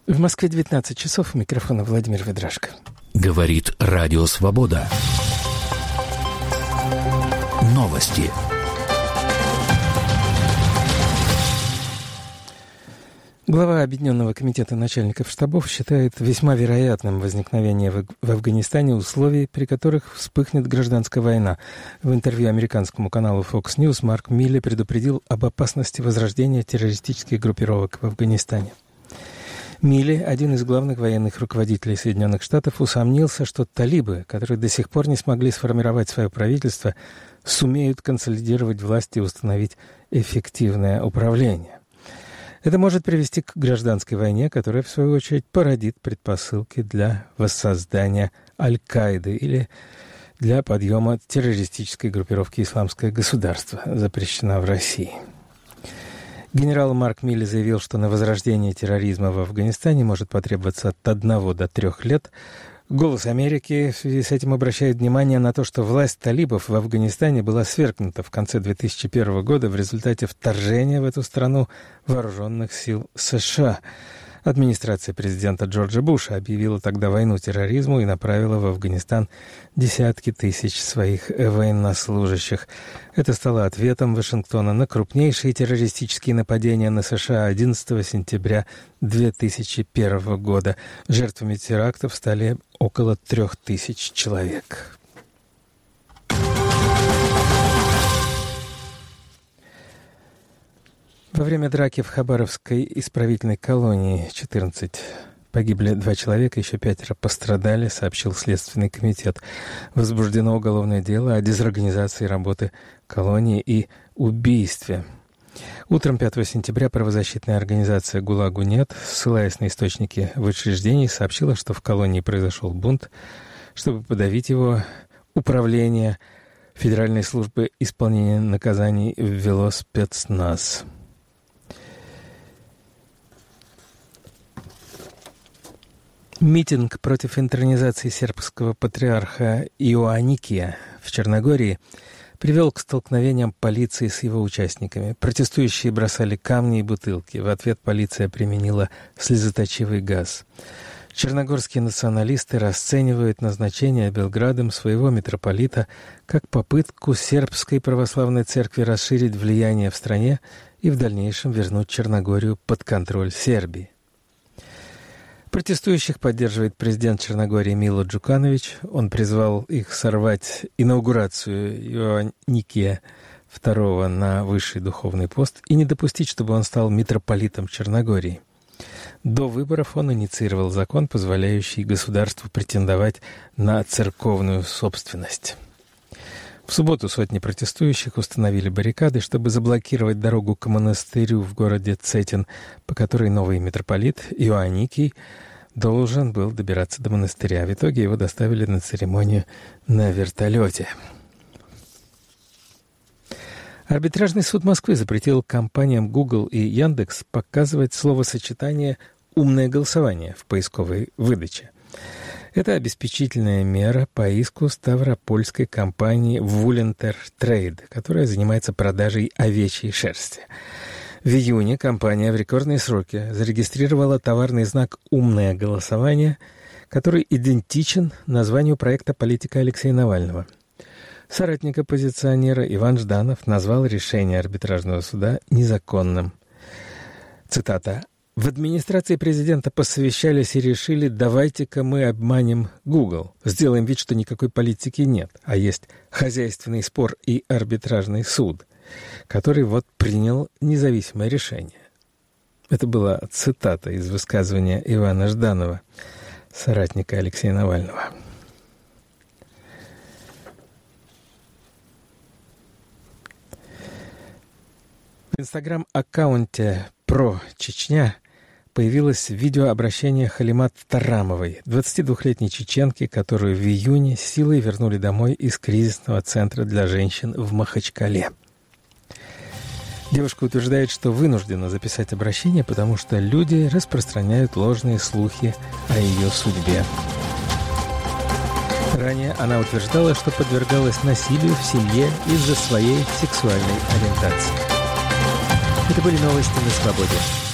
В Москве 19 часов. У микрофона Владимир Ведрашко. Говорит Радио Свобода. Новости. Глава Объединенного комитета начальников штабов считает весьма вероятным возникновение в Афганистане условий, при которых вспыхнет гражданская война. В интервью американскому каналу Fox News Марк Милле предупредил об опасности возрождения террористических группировок в Афганистане. Милли, один из главных военных руководителей Соединенных Штатов, усомнился, что талибы, которые до сих пор не смогли сформировать свое правительство, сумеют консолидировать власть и установить эффективное управление. Это может привести к гражданской войне, которая, в свою очередь, породит предпосылки для воссоздания Аль-Каиды или для подъема террористической группировки «Исламское государство», запрещена в России. Генерал Марк Милли заявил, что на возрождение терроризма в Афганистане может потребоваться от 1 до 3 лет. «Голос Америки» в связи с этим обращает внимание на то, что власть талибов в Афганистане была свергнута в конце 2001 года в результате вторжения в эту страну вооруженных сил США. Администрация президента Джорджа Буша объявила тогда войну терроризму и направила в Афганистан десятки тысяч своих военнослужащих. Это стало ответом Вашингтона на крупнейшие террористические нападения на США 11 сентября 2001 года. Жертвами терактов стали около 3000 человек. Во время драки в Хабаровской исправительной колонии 14 погибли 2 человека, еще 5 пострадали, сообщил Следственный комитет. Возбуждено уголовное дело о дезорганизации работы колонии и убийстве. Утром 5 сентября правозащитная организация «ГУЛАГу нет», ссылаясь на источники в учреждении, сообщила, что в колонии произошел бунт. Чтобы подавить его, управление Федеральной службы исполнения наказаний ввело спецназ. Митинг против интронизации сербского патриарха Иоанникия в Черногории привел к столкновениям полиции с его участниками. Протестующие бросали камни и бутылки. В ответ полиция применила слезоточивый газ. Черногорские националисты расценивают назначение Белградом своего митрополита как попытку сербской православной церкви расширить влияние в стране и в дальнейшем вернуть Черногорию под контроль Сербии. Протестующих поддерживает президент Черногории Мило Джуканович. Он призвал их сорвать инаугурацию Иоанникия II на высший духовный пост и не допустить, чтобы он стал митрополитом Черногории. До выборов он инициировал закон, позволяющий государству претендовать на церковную собственность. В субботу сотни протестующих установили баррикады, чтобы заблокировать дорогу к монастырю в городе Цетин, по которой новый митрополит Иоанникий должен был добираться до монастыря. В итоге его доставили на церемонию на вертолете. Арбитражный суд Москвы запретил компаниям Google и Яндекс показывать словосочетание «умное голосование» в поисковой выдаче. Это обеспечительная мера по иску ставропольской компании Вулентер Трейд, которая занимается продажей овечьей шерсти. В июне компания в рекордные сроки зарегистрировала товарный знак «Умное голосование», который идентичен названию проекта политика Алексея Навального. Соратник оппозиционера Иван Жданов назвал решение арбитражного суда незаконным. Цитата. «В администрации президента посовещались и решили, давайте-ка мы обманем Google. Сделаем вид, что никакой политики нет, а есть хозяйственный спор и арбитражный суд, который вот принял независимое решение». Это была цитата из высказывания Ивана Жданова, соратника Алексея Навального. В инстаграм-аккаунте «Про Чечня» появилось видеообращение Халимат Тарамовой, 22-летней чеченки, которую в июне силой вернули домой из кризисного центра для женщин в Махачкале. Девушка утверждает, что вынуждена записать обращение, потому что люди распространяют ложные слухи о ее судьбе. Ранее она утверждала, что подвергалась насилию в семье из-за своей сексуальной ориентации. Это были новости на Свободе.